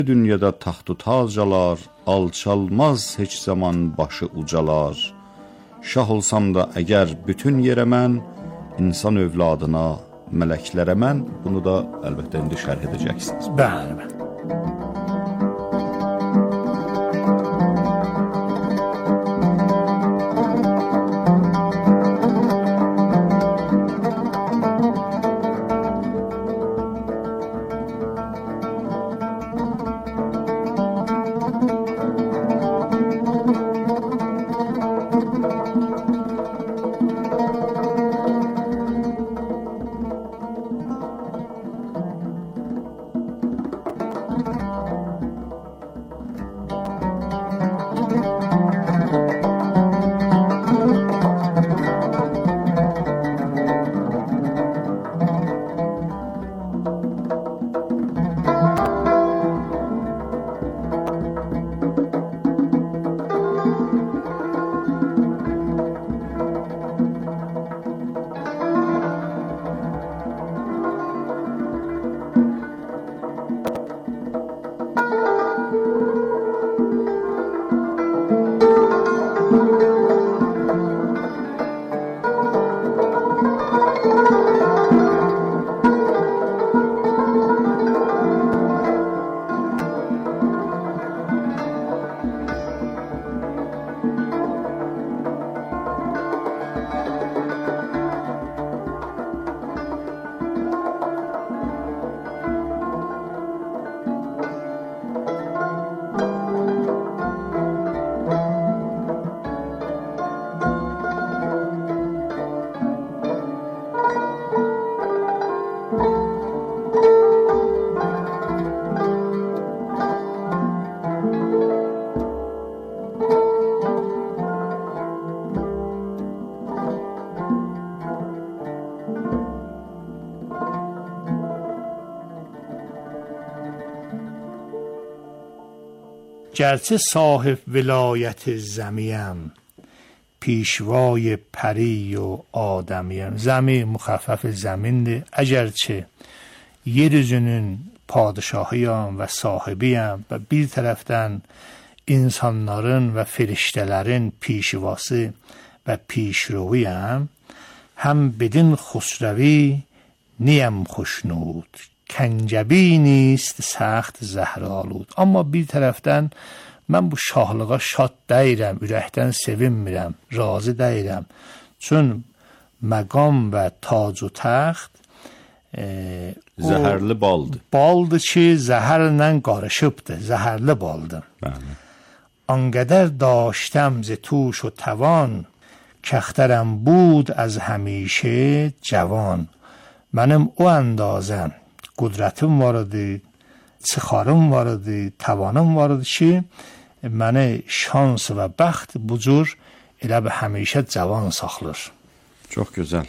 Dünyada taxtu tacalar, alçalmaz heç zaman başı ucalar. Şah olsam da əgər bütün yerə mən, insan övladına, mələklərə mən, bunu da əlbəttə indi şərh edəcəksiniz. Bəli. گرچه صاحب ولایت زمیم، پیشوای پری و آدمیم. Zəmi müxəffəf zəmindir. Əgərçə yer üzünün padişahıyam və sahibiyəm və bir tərəfdən insanların və feriştələrin pişivası və pişrovuyam, həm bedin xusrəvi niyəm xoşnud. Kəncəbi نیست سخت زهرآلود. Amma bir tərəfdən mən bu şahlığa şad deyirəm, ürəkdən sevinmirəm, razı deyirəm. Çün məqam və tac و təxt zəhərli baldır. Baldır ki, zəhərlə qarışıbdır, zəhərli baldır. Bəli. آنقدر داشتم ز توش و توان، کخترم بود از همیشه جوان. Mənim o əndazəm qudrətim var idi, çıxarım var idi, tavanım var idi ki, məni şans və bəxt bu cür elə bir həmişə cavan saxlır. Çox gözəl.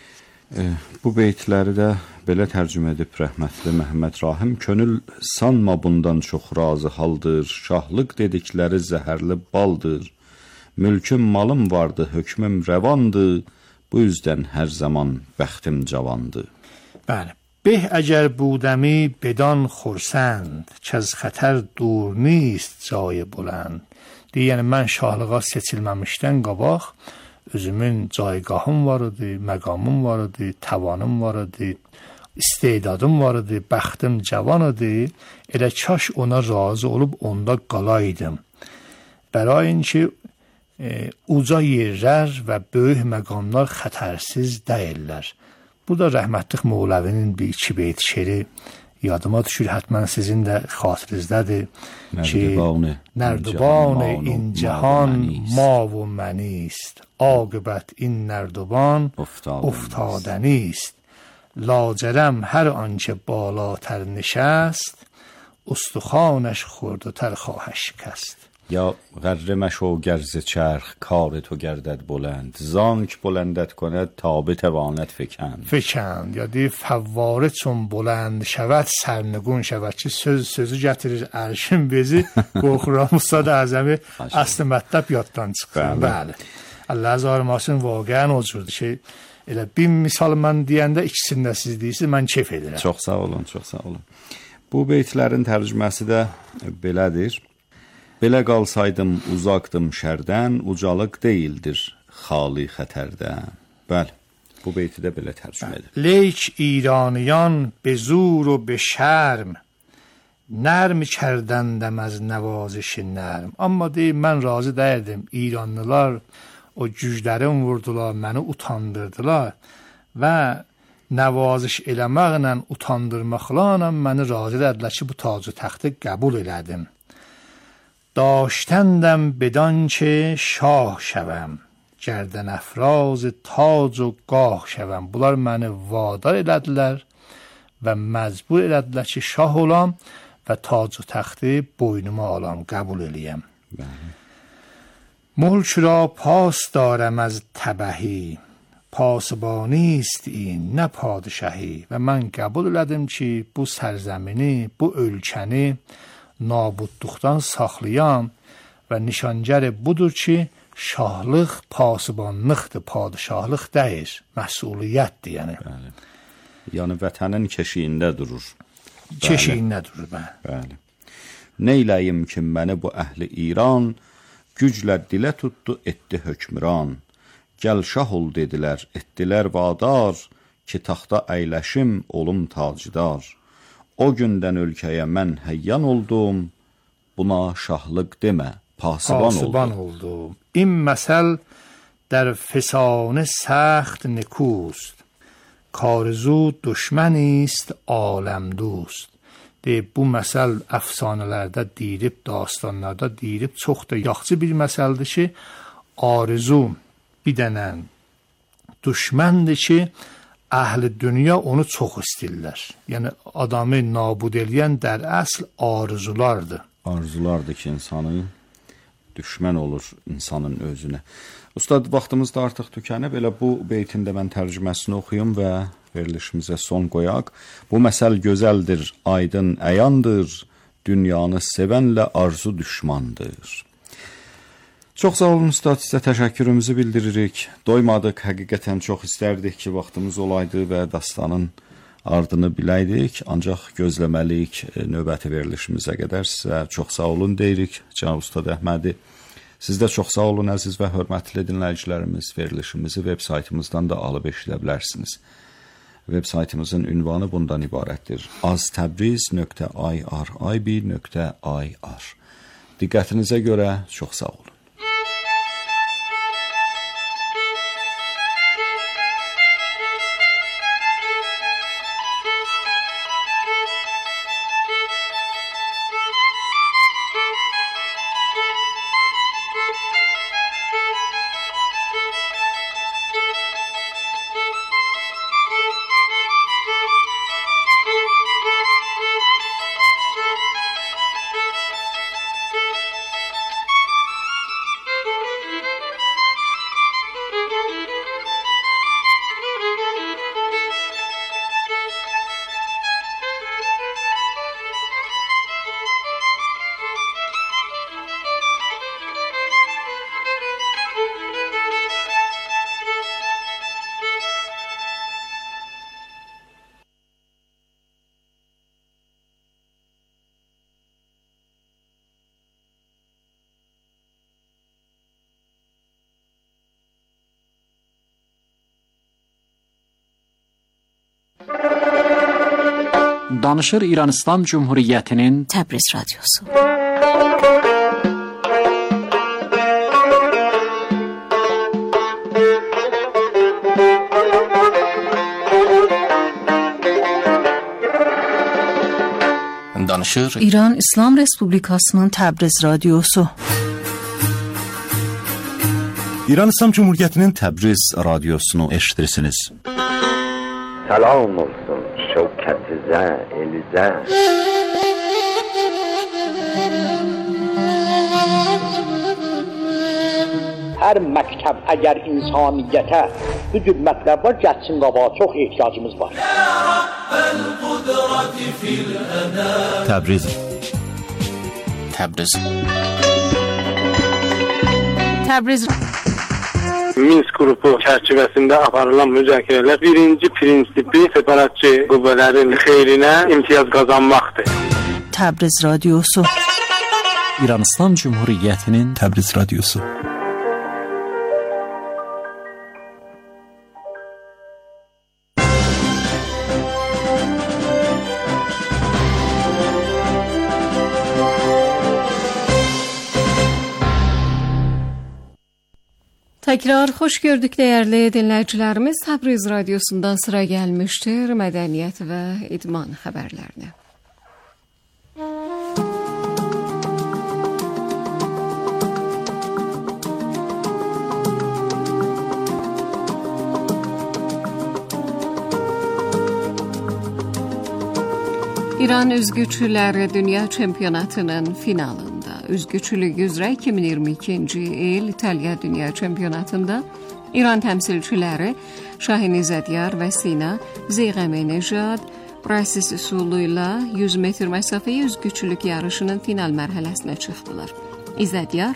Bu beytləri də belə tərcümə edib rəhmətli Məhəmməd Rahim: könül sanma bundan çox razı haldır, şahlıq dedikləri zəhərli baldır. Mülküm malım vardı, hökmüm rəvandı, bu yüzden hər zaman bəxtim cavandı. Bəli. به اگر بودمی بدان خرسند، که از خطر دور نیست جای بلند. Yəni mən şahlığa seçilməmişdən qabaq özümün caygahım var idi, məqamım var idi, tavanım var idi, istedadım var idi, bəxtim cavan idi. Elə kaş ona razı olub onda qalaydım. برای اینکه uca yerlər və böyük məqamlar xətərsiz deyirlər. Bu da rəhmətlik Moğləvinin bir iki beyt şeiri yadıma düşür. Hətmən sizin də xatirinizdədir ki, Nərdiban in cihan ma و منیست، عاقبت این نردبان افتادنی است. لاجرم هر آنچه بالاتر نشست، استخوانش خورد و تر خواهد شکست. یا غره مشو گرز چرخ کار تو گردد بلند، زانک بلندت کند تا بتواند فکند. فکند یا دی فواره چون بلند شود سرنگون شود. چه sözü gətirir ərşin bezi qorxuram Ustad Əzəmi aslı mətləb yaddan çıxır. Bəli. Allah azarmasın vaqəən o cürdür ki, elə bir misal mən deyəndə ikisini də siz deyirsiniz, mən keyf edirəm. Çox sağ olun, çox sağ olun. Bu beytlərin tərcüməsi də belədir. Belə qalsaydım uzaqdım şərdən, ucalıq deyildir xali xətərdən. Bəli, bu beyti də belə tərcümə edir. لیک ایرانیان به زور و به şərm nərm kərdəndəm az nəvazış nərm. Amma deyim, mən razı dəyildim. İranlılar o güclərin vurdular, məni utandırdılar və nəvazış eləməklə, utandırmaqla məni razı edədilər ki, bu tacı taxtı qəbul elədim. داشتندم بدان که شاه شوم گردن افراز تاج و گاه شوم. Bunlar məni vadar elədilər və məcbur elədilər ki, şah olam və tac و taxtı boynuma alam, qəbul eləyəm. ملک را پاس دارم از تبهی پاسبانی است این نه پادشاهی. و من qəbul elədim ki, bu sərزəmini, bu ölkəni nabudluqdan saxlayam və nişangər budur ki, şahlıq pasibanlıqdır, padişahlıq deyil, məsuliyyətdir yəni. Bəli. Yəni vətənin keşiyində durur. Keşiyində durur, bəli. Neyləyim ki, məni bu əhli İran güclə dilə tutdu, etdi hökmran. Gəl şah ol dedilər, etdilər vadar ki, taxta əyləşim, olum tacdar. O gündən ölkəyə mən həyyan oldum, buna şahlıq demə, pasiban oldum. این مثل در فسانه سخت نکوست کارزو دشمنی است عالم دوست. Bu məsəl əfsanələrdə deyilib, dastanlarda deyilib, çox da yaxşı bir məsəldir ki, arzu bir dənə düşməndir ki, əhl-i dünya onu çox istəyirlər. Yəni adamı nabud eləyən در əsl arzulardır. Arzulardır ki, insanı düşmən olur insanın özünə. Ustad, vaxtımız da artıq tükənib, elə bu beytin də mən tərcüməsini oxuyum və verilişimizə son qoyaq. Bu məsəl gözəldir, aydın əyandır, dünyanı sevənlə arzu düşmandır. Çox sağ olun ustad, sizə təşəkkürümüzü bildiririk. Doymadıq, həqiqətən çox istərdik ki, vaxtımız olaydı və dastanın ardını biləydik, ancaq gözləməliyik növbəti verilişimizə qədər. Sizə çox sağ olun deyirik, Cənab Ustad Əhmədi. Siz də çox sağ olun, əziz və hörmətli dinləyicilərimiz. Verilişimizi veb saytımızdan da alıb eşidə bilərsiniz. Veb saytımızın ünvanı bundan ibarətdir: aztabriz.irib.ir. Diqqətinizə görə çox sağ olun. Danışır İran İslam Cumhuriyyətinin Təbriz Radyosu. Danışır İran İslam Respublikasının Təbriz Radyosu. İran İslam Cumhuriyyətinin Təbriz Radiosunu eşitirsiniz. Salam olsun şevketizə, elizə. Hər məktəb əgər insaniyyətə bu cür mətləblər gəlsin qabağa, çox ehtiyacımız var. Təbriz. Təbriz Minsk qrupu çərçivəsində aparılan müzakirələr birinci prinsipi separatçı qüvvələrin xeyrinə imtiyaz qazanmaqdır. Təbriz Radyosu. İran İslam Cumhuriyyətinin Təbriz Radyosu. Tekrar hoş gördük değerli dinleyicilerimiz. Təbriz Radyosu'ndan sıra gelmiştir medeniyet ve idman haberlerine. İran üzgüçüləri Dünya Çempionatının finalında. Üzgüçülük üzrə 2022-ci il İtaliya Dünya Çempionatında İran təmsilçiləri Şahin İzzədyar və Sina Zeyğəminejad proses üsulu ilə 100 metr məsafəyə üzgüçülük yarışının final mərhələsinə çıxdılar. İzzədyar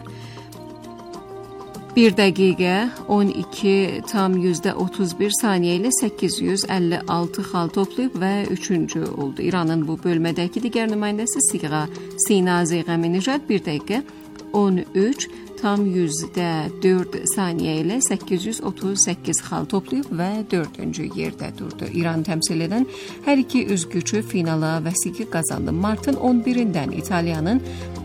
1 dəqiqə 12,31 saniyə ilə 856 xal toplayıb və 3-cü oldu. İranın bu bölmədəki digər nümayəndəsi Sina Zeyğəminejad 1 dəqiqə 13,4 saniyə ilə 838 xal toplayıb və 4-cü yerdə durdu. İran təmsil edən hər iki üzgüçü finala vəsiqə qazandı. Martın 11-dən İtaliyanın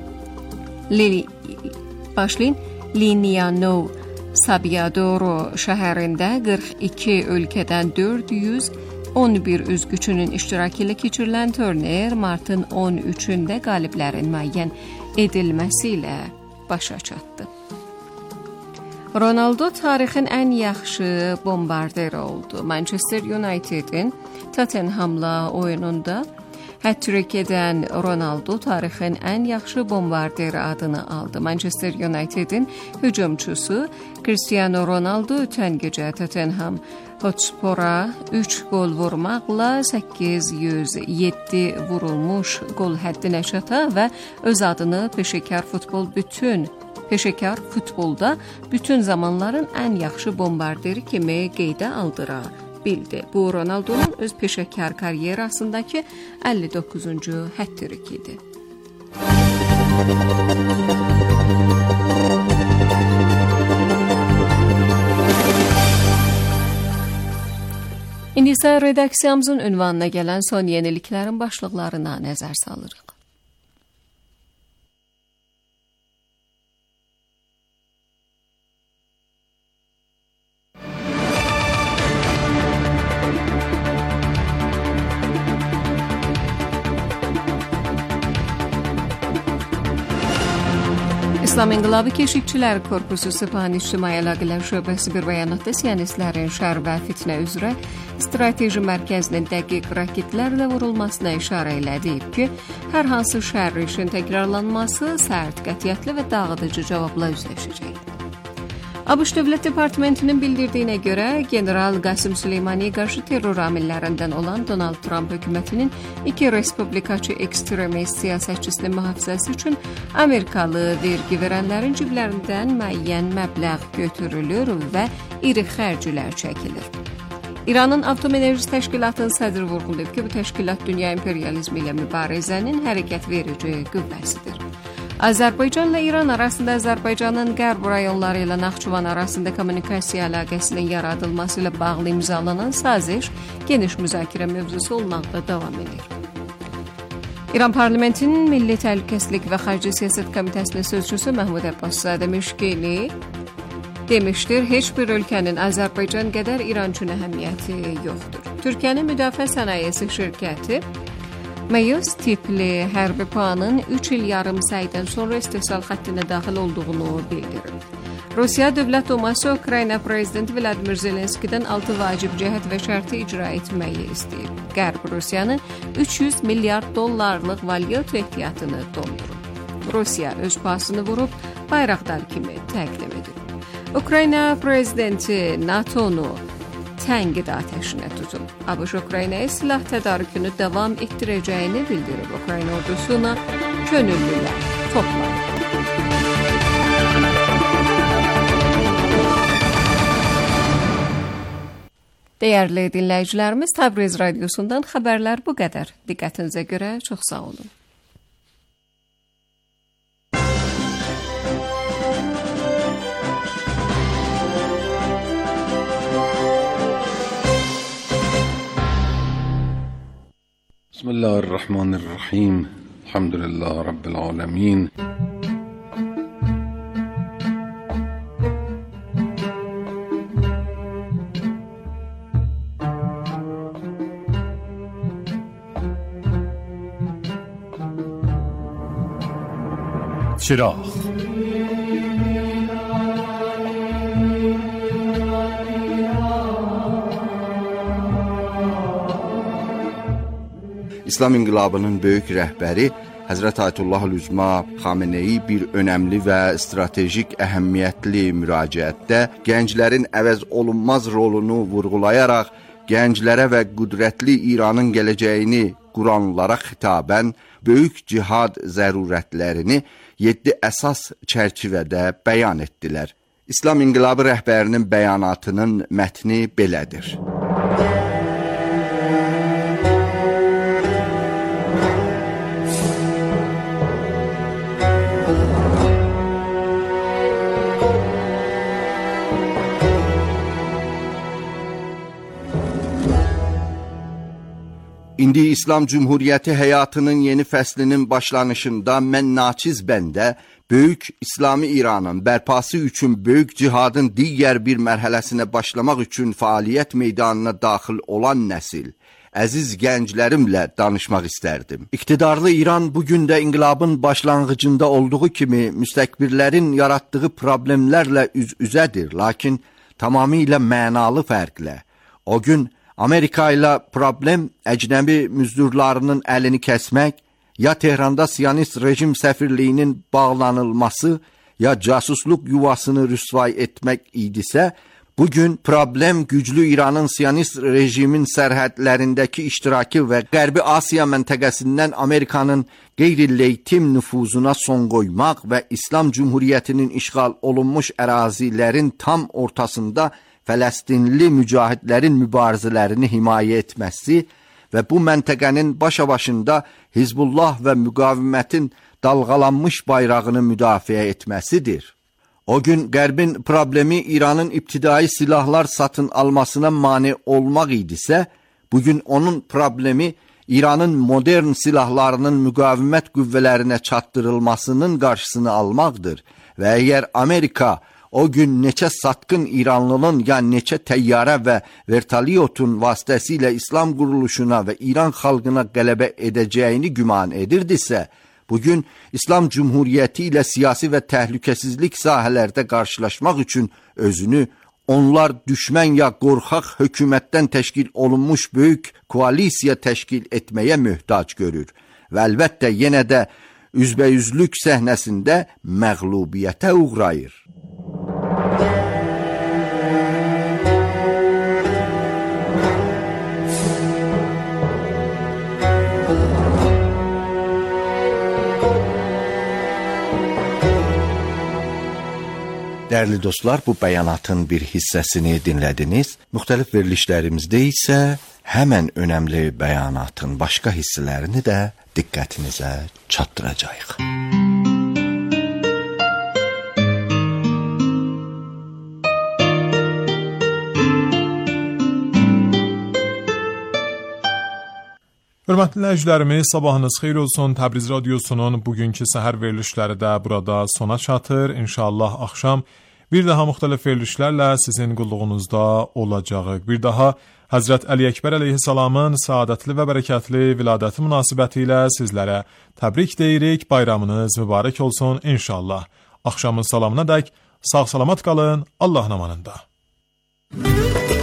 Lignano Sabbiadoro şəhərində 42 ölkədən 411 üzgüçünün iştirakı ilə keçirilən turnir martın 13-də qaliblərin müəyyən edilməsi ilə başa çatdı. Ronaldo tarixin ən yaxşı bombardiri oldu. Manchester United'in Tottenham'la oyununda hat-trick edən Ronaldo tarixin ən yaxşı bombardiri adını aldı. Manchester United'in hücumçusu Cristiano Ronaldo ötən gecə Tottenham Hotspur'a 3 gol vurmaqla 807 vurulmuş gol həddinə çata və öz adını peşəkar futbolda bütün zamanların ən yaxşı bombardiri kimi qeydə aldıra bildi. Bu Ronaldo'nun öz peşəkar karyerasındakı 59-cu hat-trick idi. İndi isə redaksiyamızın ünvanına gələn son yeniliklərin başlıqlarına nəzər salırıq. İslam İnqilabı Keşikçiləri Korpusu Sepahın İctimai Əlaqələr Şöbəsi bir bəyanatda siyonistlərin şər və fitnə üzrə strateji mərkəzinin dəqiq raketlərlə vurulmasına işarə elədib ki, hər hansı şər işin təkrarlanması sərt, qətiyyətli və dağıdıcı cavabla üzləşəcək. ABŞ Dövlət Departamentinin bildirdiyinə görə General Qasım Süleymaniyə qarşı terror amillərindən olan Donald Trump hökumətinin 2 respublikaçı ekstremist siyasətçisinin mühafizəsi üçün Amerikalı vergi verənlərin ciblərindən müəyyən məbləğ götürülür və iri xərclər çəkilir. İranın Atom Enerjisi Təşkilatının sədri vurğulayıb ki, bu təşkilat dünya imperializmi ilə mübarizənin hərəkət verici qüvvəsidir. Azərbaycanla İran arasında Azərbaycanın qərb rayonları ilə Naxçıvan arasında kommunikasiya əlaqəsinin yaradılması ilə bağlı imzalanan saziş geniş müzakirə mövzusu olmaqda davam edir. İran Parlamentinin Milli Təhlükəsizlik və Xarici Siyasət Komitəsinin sözçüsü Məhmud Abbaszadə Meşkeli demişdir, heç bir ölkənin Azərbaycan qədər İran üçün əhəmiyyəti yoxdur. Türkiyənin müdafiə sənayesi şirkəti Mayıs tipli hərbi puanın 3 il yarım səydən sonra istehsal xəttinə daxil olduğunu bildirir. Rusiya Dövlət Duması Ukrayna Prezidenti Vladimir Zelenskidən 6 vacib cəhət və şərti icra etməyi istəyir. Qərb Rusiyanın 300 milyard dollarlıq valyuta ehtiyatını doldurur. Rusiya öz pasını vurub bayraqdar kimi təqdim edir. Ukrayna Prezidenti NATO'nu tənqid atəşinə tutub. ABŞ Ukraynaya silah tədarükünü davam etdirəcəyini bildirib. Ukrayna ordusuna könüllülər toplanıb. Değerli dinləyicilərimiz, Təbriz Radiosundan xəbərlər bu qədər. Diqqətinizə görə çox sağ olun. Bismillahirrahmanirrahim. Elhamdülillah Rabbil alemin. چراغ İslam İnqilabının böyük rəhbəri Həzrət Ayətullah Üzma Xameneyi bir önəmli və stratejik əhəmiyyətli müraciətdə gənclərin əvəz olunmaz rolunu vurğulayaraq gənclərə və qüdrətli İranın gələcəyini quranlara xitabən böyük cihad zərurətlərini 7 əsas çərçivədə bəyan etdilər. İslam İnqilabı rəhbərinin bəyanatının mətni belədir. İndi İslam Cumhuriyyəti həyatının yeni fəslinin başlanışında mən naçiz bəndə böyük İslami İranın bərpası üçün böyük cihadın digər bir mərhələsinə başlamaq üçün fəaliyyət meydanına daxil olan nəsil, əziz gənclərimlə danışmaq istərdim. İqtidarlı İran bugün də inqilabın başlanğıcında olduğu kimi müstəkbirlərin yaratdığı problemlərlə üz-üzədir, lakin tamamilə mənalı fərqlə. O gün Amerika ilə problem əcnəbi müzdurlarının əlini kəsmək, ya Tehranda Siyonist rejim səfirliyinin bağlanılması, ya casusluq yuvasını rüsvay etmək idisə, bugün problem güclü İranın Siyonist rejimin sərhədlərindəki iştirakı və Qərbi Asiya məntəqəsindən Amerikanın qeyri-legitim nüfuzuna son qoymaq və İslam Cumhuriyyətinin işğal olunmuş ərazilərin tam ortasında Fələstinli mücahidlərin mübarizələrini himayə etməsi və bu məntəqənin başa-başında Hizbullah və müqavimətin dalğalanmış bayrağını müdafiə etməsidir. O gün Qərbin problemi İranın ibtidai silahlar satın almasına mane olmaq idisə, bugün onun problemi İranın modern silahlarının müqavimət qüvvələrinə çatdırılmasının qarşısını almaqdır və əgər Amerika o gün neçə satqın İranlının ya neçə təyyarə və vertolyotun vasitəsilə İslam quruluşuna və İran xalqına qələbə edəcəyini güman edirdisə, bugün İslam Cumhuriyyəti ilə siyasi və təhlükəsizlik sahələrdə qarşılaşmaq üçün özünü onlar düşmən ya qorxaq hökumətdən təşkil olunmuş böyük koalisiya təşkil etməyə möhtac görür və əlbəttə yenə də üzbəyüzlük səhnəsində məğlubiyyətə uğrayır. Dəyərli dostlar, bu bəyanatın bir hissəsini dinlədiniz. Müxtəlif verilişlərimizdə isə həmən önəmli bəyanatın başqa hissələrini də diqqətinizə çatdıracağıq. Hörmətli dinləyicilərimiz, sabahınız xeyir olsun. Təbriz Radiosunun bugünkü səhər verilişləri də burada sona çatır. İnşallah axşam bir daha müxtəlif verilişlərlə sizin qulluğunuzda olacağıq. Bir daha Həzrət Əli Əkbər əleyhissalamın saadətli və bərəkətli viladəti münasibəti ilə sizlərə təbrik deyirik. Bayramınız mübarək olsun inşallah. Axşamın salamına dək sağ salamat qalın. Allah amanında.